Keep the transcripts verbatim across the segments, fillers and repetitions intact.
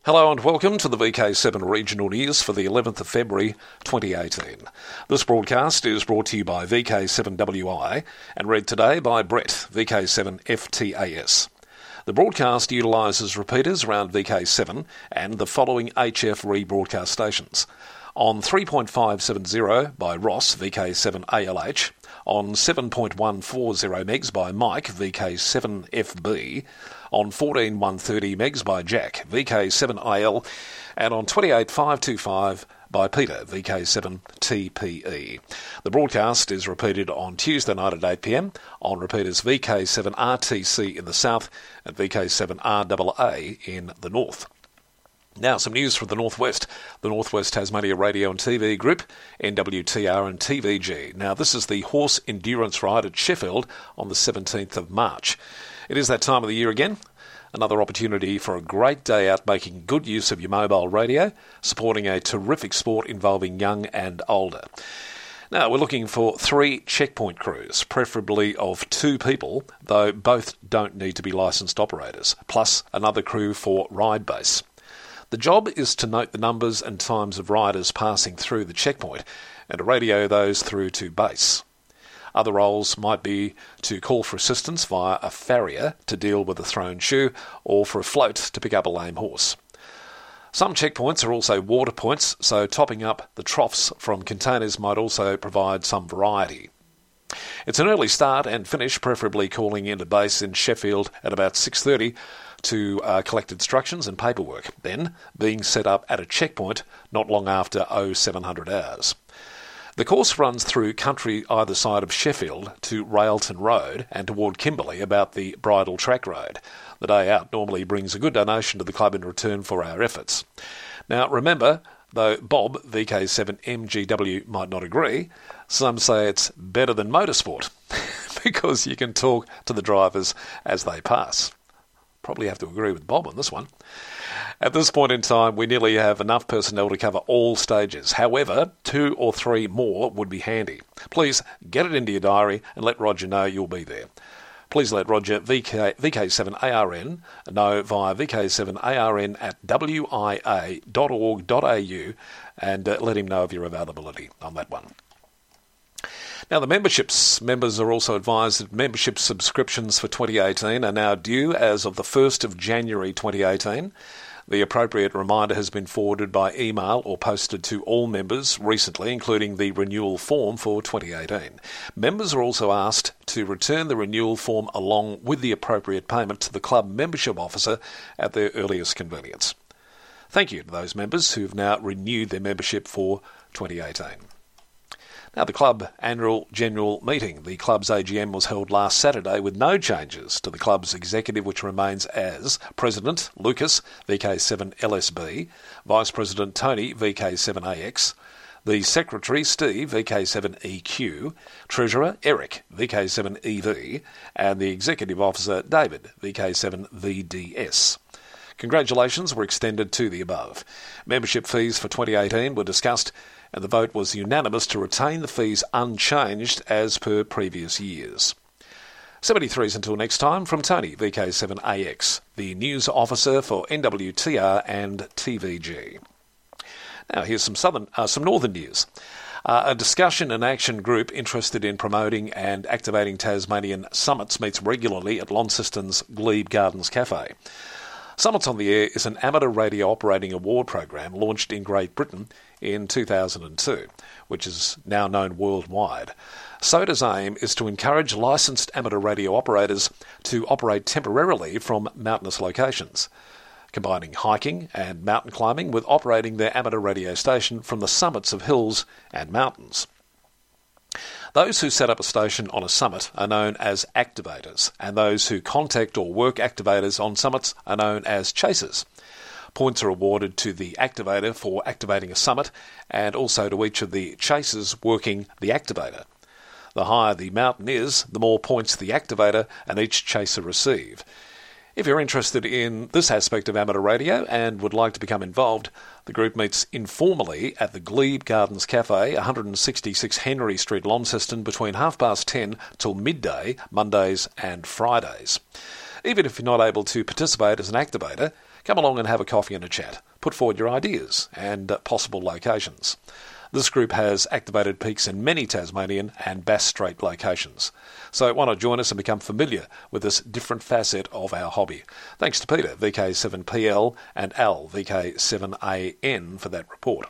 Hello and welcome to the V K seven Regional News for the eleventh of February twenty eighteen. This broadcast is brought to you by V K seven W I and read today by Brett, V K seven F T A S. The broadcast utilises repeaters around V K seven and the following H F rebroadcast stations. On three point five seven zero by Ross, V K seven A L H, on seven point one four zero megs by Mike, V K seven F B, on fourteen one thirty megs by Jack, V K seven I L, and on twenty-eight five twenty-five by Peter, V K seven T P E. The broadcast is repeated on Tuesday night at eight p m on repeaters V K seven R T C in the south and V K seven R A A in the north. Now, some news from the Northwest. The Northwest Tasmania Radio and T V Group, N W T R and T V G. Now, this is the horse endurance ride at Sheffield on the seventeenth of March. It is that time of the year again. Another opportunity for a great day out making good use of your mobile radio, supporting a terrific sport involving young and older. Now, we're looking for three checkpoint crews, preferably of two people, though both don't need to be licensed operators, plus another crew for ride base. The job is to note the numbers and times of riders passing through the checkpoint and to radio those through to base. Other roles might be to call for assistance via a farrier to deal with a thrown shoe or for a float to pick up a lame horse. Some checkpoints are also water points, so topping up the troughs from containers might also provide some variety. It's an early start and finish, preferably calling into base in Sheffield at about six thirty to uh, collect instructions and paperwork, then being set up at a checkpoint not long after oh seven hundred hours. The course runs through country either side of Sheffield to Railton Road and toward Kimberley about the Bridle Track Road. The day out normally brings a good donation to the club in return for our efforts. Now remember, though Bob, V K seven M G W, might not agree, some say it's better than motorsport because you can talk to the drivers as they pass. Probably have to agree with Bob on this one. At this point in time, we nearly have enough personnel to cover all stages. However, two or three more would be handy. Please get it into your diary and let Roger know you'll be there. Please let Roger, V K, V K seven A R N, know via V K seven A R N at w i a dot org dot a u and uh, let him know of your availability on that one. Now, the memberships. Members are also advised that membership subscriptions for twenty eighteen are now due as of the first of January twenty eighteen. The appropriate reminder has been forwarded by email or posted to all members recently, including the renewal form for twenty eighteen. Members are also asked to return the renewal form along with the appropriate payment to the club membership officer at their earliest convenience. Thank you to those members who have now renewed their membership for twenty eighteen. Now, the club annual general meeting. The club's A G M was held last Saturday with no changes to the club's executive, which remains as President Lucas, V K seven L S B, Vice President Tony, V K seven A X, the Secretary Steve, V K seven E Q, Treasurer Eric, V K seven E V, and the Executive Officer David, V K seven V D S. Congratulations were extended to the above. Membership fees for twenty eighteen were discussed, and the vote was unanimous to retain the fees unchanged as per previous years. seventy-threes until next time from Tony, V K seven A X, the news officer for N W T R and T V G. Now here's some southern, uh, some northern news. Uh, a discussion and action group interested in promoting and activating Tasmanian summits meets regularly at Launceston's Glebe Gardens Cafe. Summits on the Air is an amateur radio operating award program launched in Great Britain in two thousand two, which is now known worldwide. SOTA's aim is to encourage licensed amateur radio operators to operate temporarily from mountainous locations, combining hiking and mountain climbing with operating their amateur radio station from the summits of hills and mountains. Those who set up a station on a summit are known as activators, and those who contact or work activators on summits are known as chasers. Points are awarded to the activator for activating a summit and also to each of the chasers working the activator. The higher the mountain is, the more points the activator and each chaser receive. If you're interested in this aspect of amateur radio and would like to become involved, the group meets informally at the Glebe Gardens Cafe, one sixty-six Henry Street, Launceston, between half past ten till midday, Mondays and Fridays. Even if you're not able to participate as an activator, Come along and have a coffee and a chat. Put forward your ideas and uh, possible locations. This group has activated peaks in many Tasmanian and Bass Strait locations. So why not join us and become familiar with this different facet of our hobby? Thanks to Peter, V K seven P L, and Al, V K seven A N, for that report.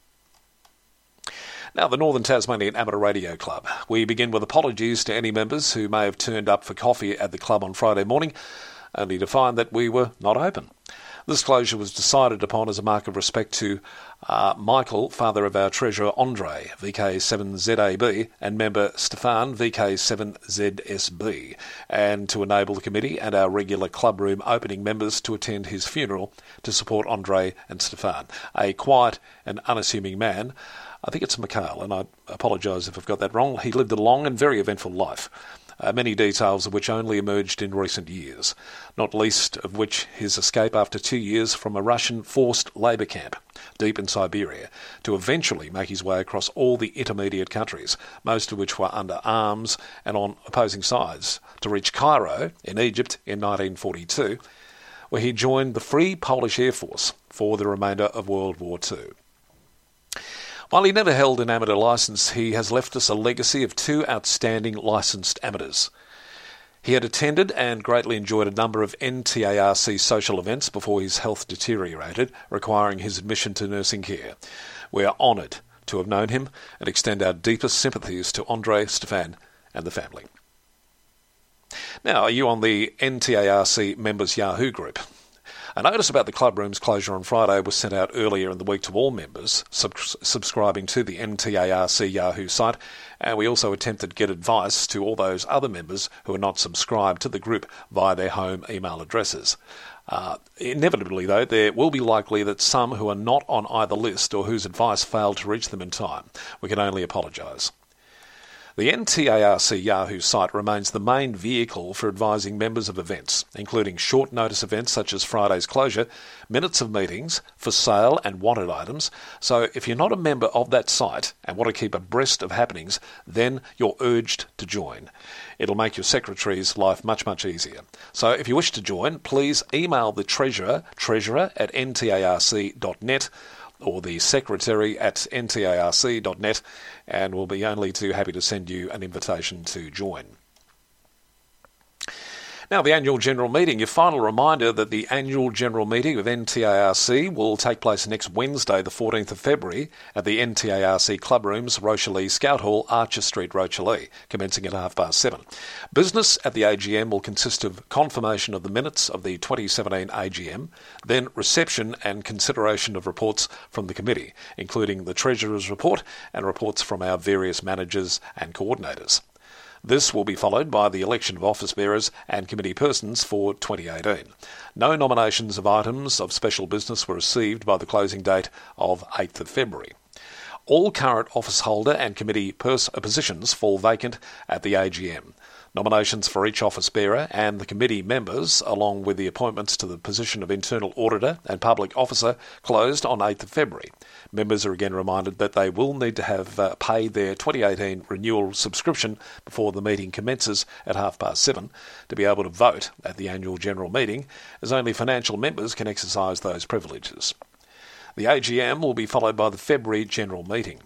Now, the Northern Tasmanian Amateur Radio Club. We begin with apologies to any members who may have turned up for coffee at the club on Friday morning, only to find that we were not open. This closure was decided upon as a mark of respect to uh, Michael, father of our treasurer Andre, V K seven Z A B, and member Stefan, V K seven Z S B, and to enable the committee and our regular clubroom opening members to attend his funeral to support Andre and Stefan, a quiet and unassuming man. I think it's Mikhail, and I apologise if I've got that wrong. He lived a long and very eventful life. Uh, many details of which only emerged in recent years, not least of which his escape after two years from a Russian forced labour camp deep in Siberia, to eventually make his way across all the intermediate countries, most of which were under arms and on opposing sides, to reach Cairo in Egypt in nineteen forty-two, where he joined the Free Polish Air Force for the remainder of World War Two. While he never held an amateur licence, he has left us a legacy of two outstanding licensed amateurs. He had attended and greatly enjoyed a number of N T A R C social events before his health deteriorated, requiring his admission to nursing care. We are honoured to have known him and extend our deepest sympathies to Andre, Stefan and the family. Now, are you on the N T A R C Members Yahoo group? A notice about the clubroom's closure on Friday was sent out earlier in the week to all members sub- subscribing to the N T A R C Yahoo site, and we also attempted to get advice to all those other members who are not subscribed to the group via their home email addresses. Uh, inevitably, though, there will be likely that some who are not on either list or whose advice failed to reach them in time. We can only apologise. The N T A R C Yahoo site remains the main vehicle for advising members of events, including short notice events such as Friday's closure, minutes of meetings, for sale and wanted items. So if you're not a member of that site and want to keep abreast of happenings, then you're urged to join. It'll make your secretary's life much, much easier. So if you wish to join, please email the treasurer, treasurer at n t a r c dot net, or the secretary at n t a r c dot net, and we'll be only too happy to send you an invitation to join. Now, the annual general meeting. Your final reminder that the annual general meeting of N T A R C will take place next Wednesday, the fourteenth of February, at the N T A R C Clubrooms, Rochalie Scout Hall, Archer Street, Rochalie, commencing at half past seven. Business at the A G M will consist of confirmation of the minutes of the twenty seventeen A G M, then reception and consideration of reports from the committee, including the Treasurer's report and reports from our various managers and coordinators. This will be followed by the election of office bearers and committee persons for twenty eighteen. No nominations of items of special business were received by the closing date of eighth of February. All current office holder and committee pers- positions fall vacant at the A G M. Nominations for each office bearer and the committee members, along with the appointments to the position of internal auditor and public officer, closed on eighth of February. Members are again reminded that they will need to have uh, paid their twenty eighteen renewal subscription before the meeting commences at half past seven to be able to vote at the annual general meeting, as only financial members can exercise those privileges. The A G M will be followed by the February general meeting.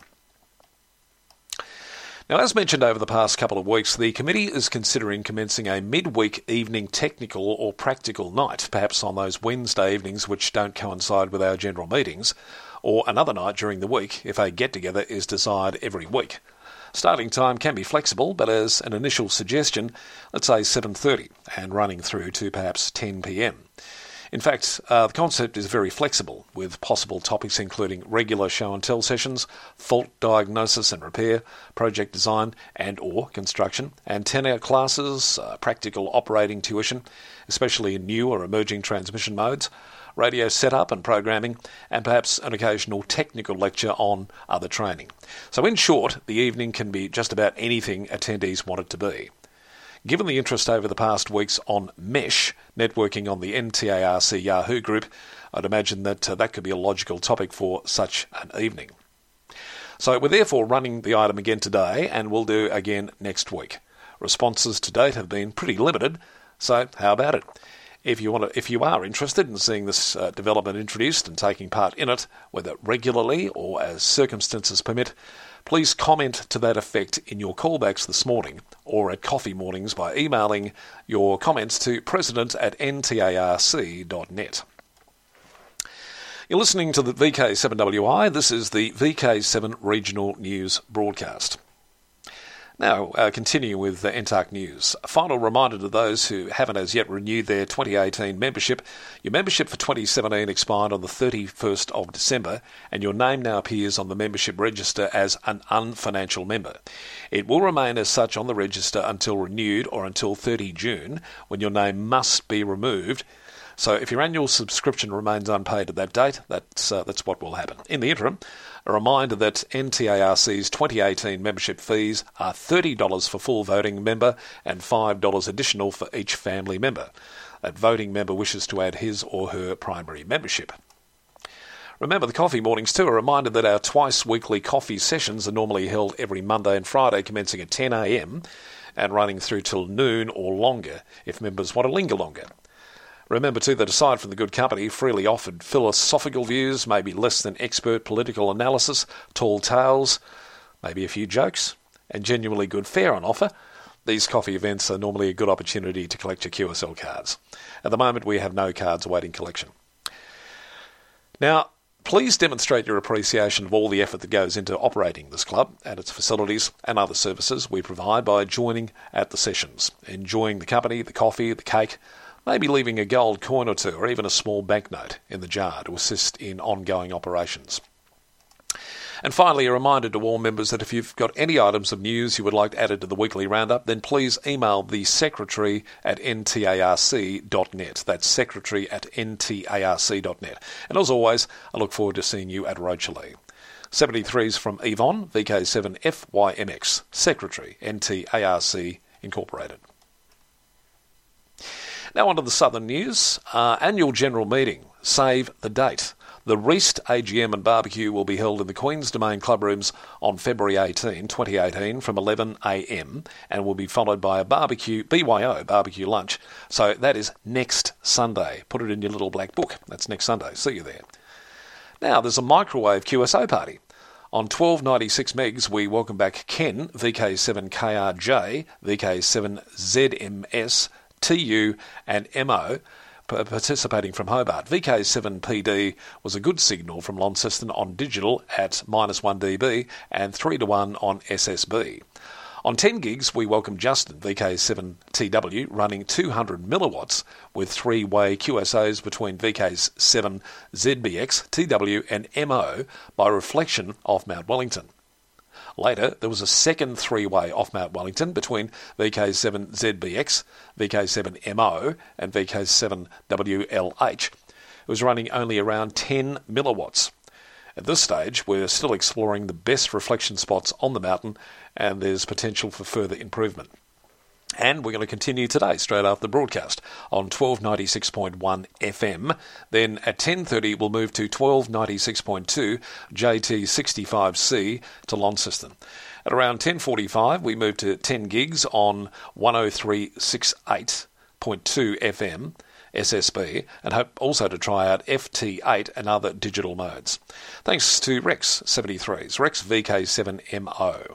Now, as mentioned over the past couple of weeks, the committee is considering commencing a midweek evening technical or practical night, perhaps on those Wednesday evenings which don't coincide with our general meetings, or another night during the week if a get-together is desired every week. Starting time can be flexible, but as an initial suggestion, let's say seven thirty and running through to perhaps ten p m. In fact, uh, the concept is very flexible, with possible topics including regular show-and-tell sessions, fault diagnosis and repair, project design and or construction, and ten-hour classes, uh, practical operating tuition, especially in new or emerging transmission modes, radio setup and programming, and perhaps an occasional technical lecture on other training. So in short, the evening can be just about anything attendees want it to be. Given the interest over the past weeks on Mesh, networking on the N T A R C Yahoo group, I'd imagine that uh, that could be a logical topic for such an evening. So we're therefore running the item again today, and we'll do again next week. Responses to date have been pretty limited, so how about it? If you want to, if you are interested in seeing this uh, development introduced and taking part in it, whether regularly or as circumstances permit, please comment to that effect in your callbacks this morning or at coffee mornings by emailing your comments to president at n t a r c dot net. You're listening to the V K seven W I. This is the V K seven Regional News broadcast. Now, uh, continue with uh, N T A R C News. A final reminder to those who haven't as yet renewed their twenty eighteen membership. Your membership for twenty seventeen expired on the thirty-first of December, and your name now appears on the membership register as an unfinancial member. It will remain as such on the register until renewed or until thirtieth of June, when your name must be removed. So if your annual subscription remains unpaid at that date, that's, uh, that's what will happen. In the interim, a reminder that N T A R C's twenty eighteen membership fees are thirty dollars for full voting member and five dollars additional for each family member. That voting member wishes to add his or her primary membership. Remember the coffee mornings too. A reminder that our twice weekly coffee sessions are normally held every Monday and Friday, commencing at ten a m and running through till noon or longer if members want to linger longer. Remember too that aside from the good company, freely offered philosophical views, maybe less than expert political analysis, tall tales, maybe a few jokes, and genuinely good fare on offer, these coffee events are normally a good opportunity to collect your Q S L cards. At the moment, we have no cards awaiting collection. Now, please demonstrate your appreciation of all the effort that goes into operating this club and its facilities and other services we provide by joining at the sessions, enjoying the company, the coffee, the cake, maybe leaving a gold coin or two or even a small banknote in the jar to assist in ongoing operations. And finally, a reminder to all members that if you've got any items of news you would like added to the weekly roundup, then please email the secretary at n t a r c dot net. That's secretary at n t a r c dot net. And as always, I look forward to seeing you at Rochalee. seventy-threes from Yvonne, V K seven F Y M X, Secretary, N T A R C Incorporated. Now on to the Southern News. Uh, annual General Meeting. Save the date. The Reist A G M and Barbecue will be held in the Queen's Domain Club Rooms on February eighteenth, twenty eighteen from eleven a m and will be followed by a barbecue, B Y O, barbecue lunch. So that is next Sunday. Put it in your little black book. That's next Sunday. See you there. Now there's a microwave Q S O party. On twelve ninety-six megs, we welcome back Ken, V K seven K R J, V K seven Z M S, T U and M O participating from Hobart. V K seven P D was a good signal from Launceston on digital at minus one D B and three to one on S S B. On ten gigs, we welcome Justin, V K seven T W, running two hundred milliwatts with three-way Q S Os between V K seven Z B X, T W and M O by reflection off Mount Wellington. Later, there was a second three-way off Mount Wellington between V K seven Z B X, V K seven M O and V K seven W L H. It was running only around ten milliwatts. At this stage, we're still exploring the best reflection spots on the mountain, and there's potential for further improvement. And we're going to continue today, straight after the broadcast, on twelve ninety-six point one F M. Then at ten thirty, we'll move to twelve ninety-six point two J T sixty-five C to Launceston. At around ten forty-five, we move to ten gigs on one oh three point six eight point two F M, S S B, and hope also to try out F T eight and other digital modes. Thanks to Rex seventy-threes, Rex V K seven M O.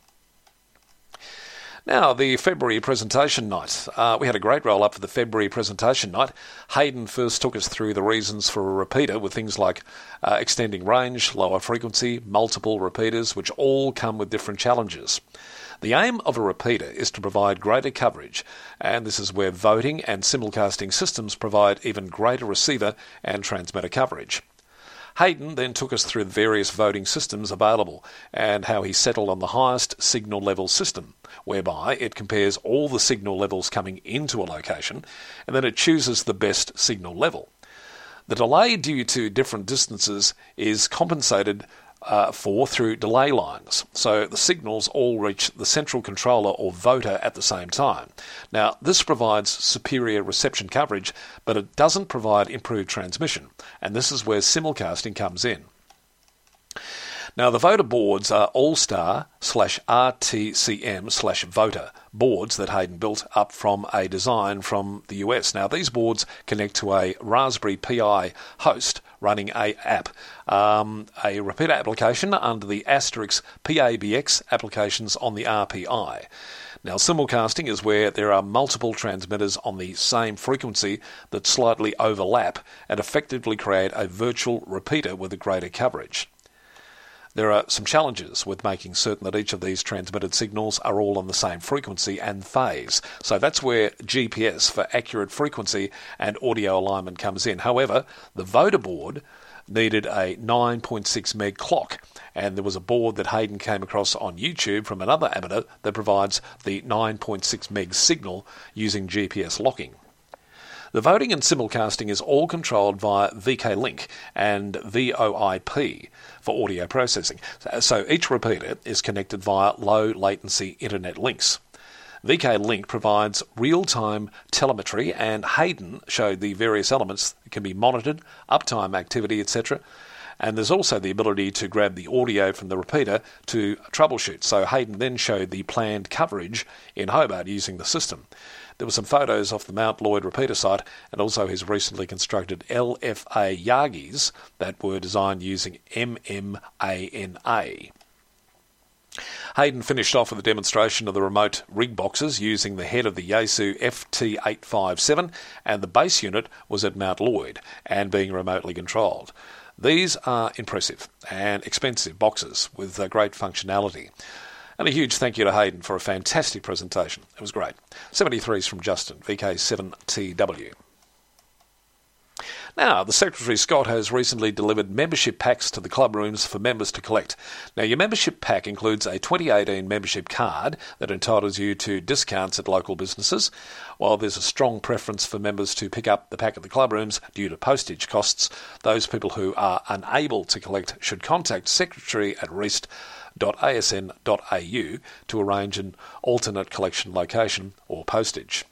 Now, the February presentation night. Uh, we had a great roll-up for the February presentation night. Hayden first took us through the reasons for a repeater with things like uh, extending range, lower frequency, multiple repeaters, which all come with different challenges. The aim of a repeater is to provide greater coverage, and this is where voting and simulcasting systems provide even greater receiver and transmitter coverage. Hayden then took us through the various voting systems available and how he settled on the highest signal level system, whereby it compares all the signal levels coming into a location and then it chooses the best signal level. The delay due to different distances is compensated uh, for through delay lines, so the signals all reach the central controller or voter at the same time. Now, this provides superior reception coverage, but it doesn't provide improved transmission, and this is where simulcasting comes in. Now, the voter boards are All-Star slash R T C M slash voter boards that Hayden built up from a design from the U S. Now, these boards connect to a Raspberry Pi host running a app, um, a repeater application under the Asterisk P A B X applications on the R P I. Now, simulcasting is where there are multiple transmitters on the same frequency that slightly overlap and effectively create a virtual repeater with a greater coverage. There are some challenges with making certain that each of these transmitted signals are all on the same frequency and phase. So that's where G P S for accurate frequency and audio alignment comes in. However, the voter board needed a nine point six meg clock, and there was a board that Hayden came across on YouTube from another amateur that provides the nine point six meg signal using G P S locking. The voting and simulcasting is all controlled via V K Link and V O I P for audio processing. So each repeater is connected via low latency internet links. V K Link provides real-time telemetry, and Hayden showed the various elements that can be monitored, uptime activity, et cetera. And there's also the ability to grab the audio from the repeater to troubleshoot. So Hayden then showed the planned coverage in Hobart using the system. There were some photos off the Mount Lloyd repeater site and also his recently constructed L F A Yagis that were designed using M M A N A. Hayden finished off with a demonstration of the remote rig boxes using the head of the Yaesu F T eight fifty-seven, and the base unit was at Mount Lloyd and being remotely controlled. These are impressive and expensive boxes with uh, great functionality. And a huge thank you to Hayden for a fantastic presentation. It was great. seventy-threes from Justin, V K seven T W. Now, the Secretary Scott has recently delivered membership packs to the club rooms for members to collect. Now, your membership pack includes a twenty eighteen membership card that entitles you to discounts at local businesses. While there's a strong preference for members to pick up the pack at the club rooms due to postage costs, those people who are unable to collect should contact secretary at reist dot a s n dot a u to arrange an alternate collection location or postage.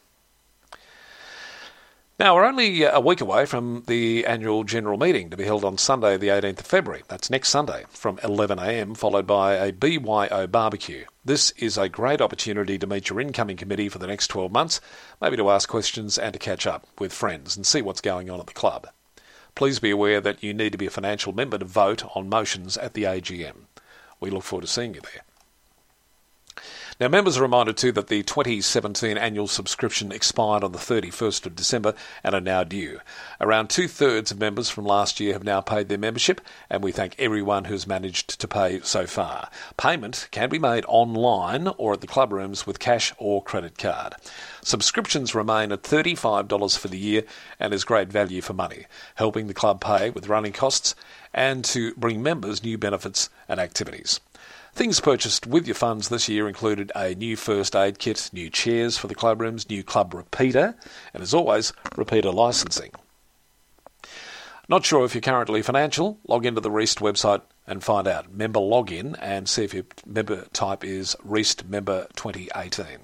Now, we're only a week away from the annual general meeting to be held on Sunday the eighteenth of February. That's next Sunday from eleven a m, followed by a B Y O barbecue. This is a great opportunity to meet your incoming committee for the next twelve months, maybe to ask questions and to catch up with friends and see what's going on at the club. Please be aware that you need to be a financial member to vote on motions at the A G M. We look forward to seeing you there. Now, members are reminded too that the twenty seventeen annual subscription expired on the thirty-first of December and are now due. Around two-thirds of members from last year have now paid their membership, and we thank everyone who's managed to pay so far. Payment can be made online or at the club rooms with cash or credit card. Subscriptions remain at thirty-five dollars for the year and is great value for money, helping the club pay with running costs and to bring members new benefits and activities. Things purchased with your funds this year included a new first aid kit, new chairs for the club rooms, new club repeater, and as always, repeater licensing. Not sure if you're currently financial? Log into the Reist website and find out. Member login and see if your member type is Reist Member twenty eighteen.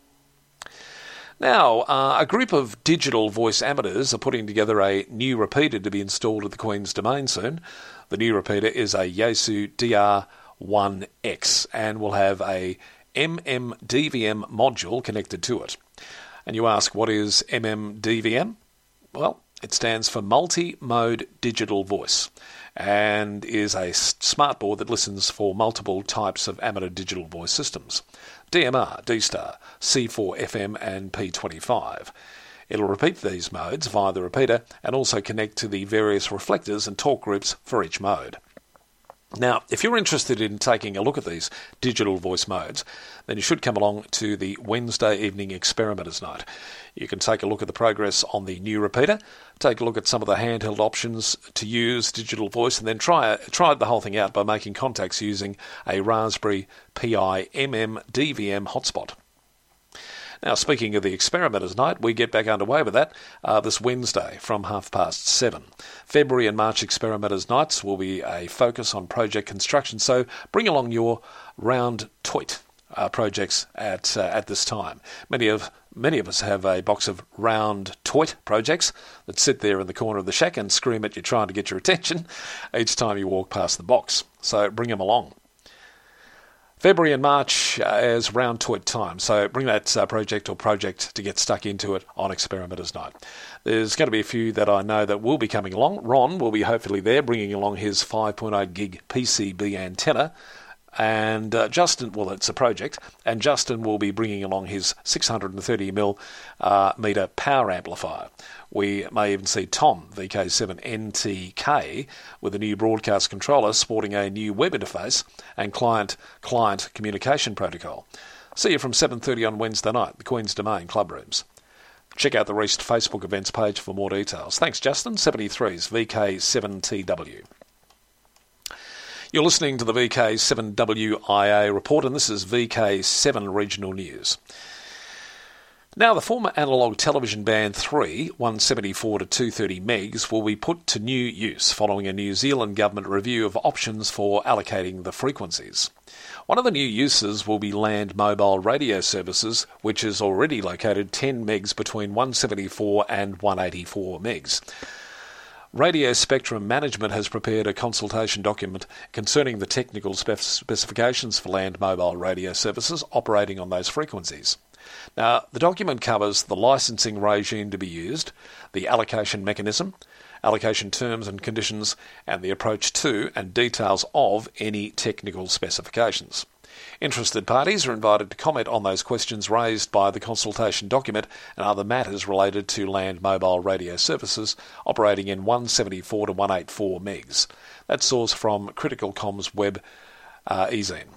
Now, uh, a group of digital voice amateurs are putting together a new repeater to be installed at the Queen's Domain soon. The new repeater is a Yaesu D R one X and will have a M M D V M module connected to it. And you ask, what is M M D V M? Well, it stands for Multi-Mode Digital Voice and is a smart board that listens for multiple types of amateur digital voice systems: D M R, D-Star, C four F M and P twenty-five. It'll repeat these modes via the repeater and also connect to the various reflectors and talk groups for each mode. Now, if you're interested in taking a look at these digital voice modes, then you should come along to the Wednesday evening Experimenters Night. You can take a look at the progress on the new repeater, take a look at some of the handheld options to use digital voice, and then try try the whole thing out by making contacts using a Raspberry Pi M M D V M hotspot. Now, speaking of the Experimenters Night, we get back underway with that uh, this Wednesday from half past seven. February and March Experimenters Nights will be a focus on project construction, so bring along your round toit uh, projects at uh, at this time. Many of many of us have a box of round toy projects that sit there in the corner of the shack and scream at you trying to get your attention each time you walk past the box. So bring them along. February and March uh, as round toy time, so bring that uh, project or project to get stuck into it on Experimenters Night. There's going to be a few that I know that will be coming along. Ron will be hopefully there, bringing along his five point oh gig P C B antenna, and uh, Justin, well, it's a project, and Justin will be bringing along his six hundred thirty millimeter uh, meter power amplifier. We may even see Tom, V K seven N T K, with a new broadcast controller sporting a new web interface and client-client communication protocol. See you from seven thirty on Wednesday night, the Queen's Domain Club Rooms. Check out the Reist Facebook events page for more details. Thanks, Justin. seventy-three's V K seven T W. You're listening to the V K seven W I A report, and this is V K seven Regional News. Now, the former analogue television band three, one seventy-four to two thirty megs, will be put to new use following a New Zealand government review of options for allocating the frequencies. One of the new uses will be land mobile radio services, which is already located ten megs between one seventy-four and one eighty-four megs. Radio Spectrum Management has prepared a consultation document concerning the technical spef- specifications for land mobile radio services operating on those frequencies. Now, the document covers the licensing regime to be used, the allocation mechanism, allocation terms and conditions, and the approach to and details of any technical specifications. Interested parties are invited to comment on those questions raised by the consultation document and other matters related to land mobile radio services operating in one seventy-four to one eighty-four megs. That's sourced from Critical Comms Web uh, e-zine.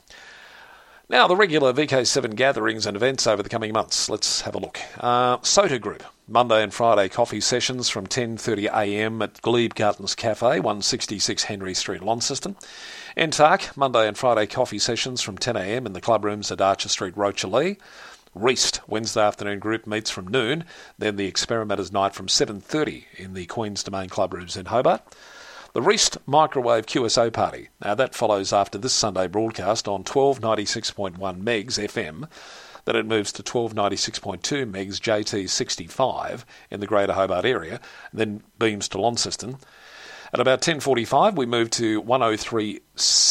Now, the regular V K seven gatherings and events over the coming months. Let's have a look. Uh, SOTA Group, Monday and Friday coffee sessions from ten thirty a m at Glebe Gardens Cafe, one sixty-six Henry Street, Launceston. N T A R C, Monday and Friday coffee sessions from ten a m in the club rooms at Archer Street, Rochalee. Reist, Wednesday afternoon group meets from noon, then the Experimenters Night from seven thirty in the Queen's Domain club rooms in Hobart. The Reist Microwave Q S O Party. Now that follows after this Sunday broadcast on twelve ninety-six point one megs F M. Then it moves to twelve ninety-six point two megs J T sixty-five in the Greater Hobart area, then beams to Launceston. At about ten forty-five we move to one oh three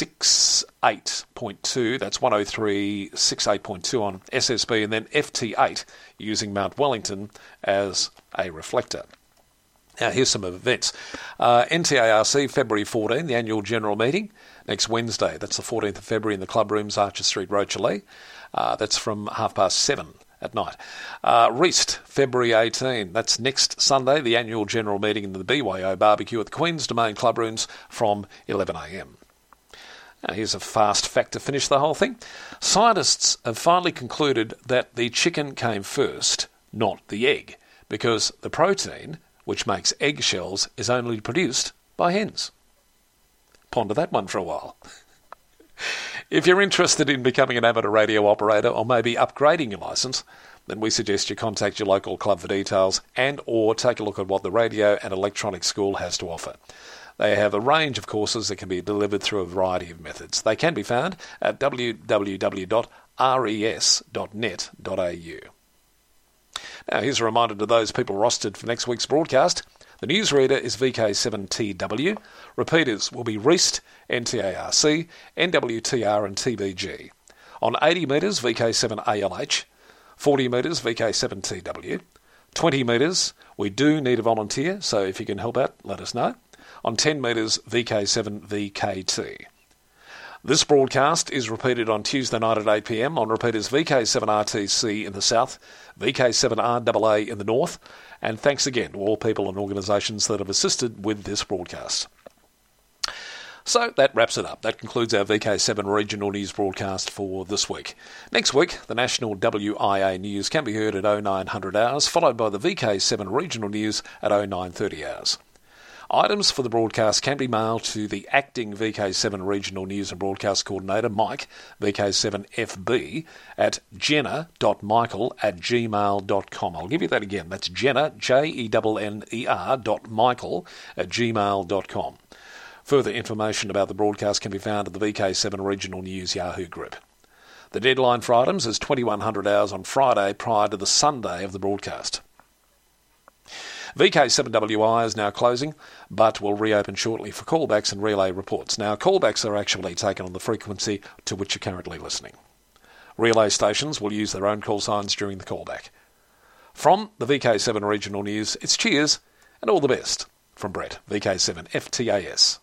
sixty-eight point two, that's one oh three sixty-eight point two on S S B, and then F T eight using Mount Wellington as a reflector. Now, here's some events. Uh, N T A R C, February fourteenth, the annual general meeting. Next Wednesday, that's the fourteenth of February in the club rooms, Archer Street, Rochalee. Uh, that's from half past seven at night. Uh, Reist, February eighteenth, that's next Sunday, the annual general meeting in the B Y O barbecue at the Queen's Domain club rooms from eleven a m. Now, here's a fast fact to finish the whole thing. Scientists have finally concluded that the chicken came first, not the egg, because the protein, which makes eggshells, is only produced by hens. Ponder that one for a while. If you're interested in becoming an amateur radio operator or maybe upgrading your licence, then we suggest you contact your local club for details and or take a look at what the Radio and Electronics School has to offer. They have a range of courses that can be delivered through a variety of methods. They can be found at w w w dot res dot net dot a u. Now, here's a reminder to those people rostered for next week's broadcast. The newsreader is V K seven T W. Repeaters will be Reist, N T A R C, N W T R and T B G. On eighty metres, V K seven A L H. forty metres, V K seven T W. twenty metres, we do need a volunteer, so if you can help out, let us know. On ten metres, V K seven V K T. This broadcast is repeated on Tuesday night at eight p m on repeaters V K seven R T C in the south, V K seven R A A in the north, and thanks again to all people and organisations that have assisted with this broadcast. So that wraps it up. That concludes our V K seven Regional News broadcast for this week. Next week, the national W I A news can be heard at oh nine hundred hours, followed by the V K seven Regional News at oh nine thirty hours. Items for the broadcast can be mailed to the acting V K seven Regional News and Broadcast Coordinator, Mike, V K seven F B, at jenner dot michael at gmail dot com. I'll give you that again. That's Jenner, J E N N E R, dot Michael at gmail dot com. Further information about the broadcast can be found at the V K seven Regional News Yahoo group. The deadline for items is twenty-one hundred hours on Friday prior to the Sunday of the broadcast. V K seven W I is now closing, but will reopen shortly for callbacks and relay reports. Now, callbacks are actually taken on the frequency to which you're currently listening. Relay stations will use their own call signs during the callback. From the V K seven Regional News, it's cheers and all the best from Brett, V K seven F T A S.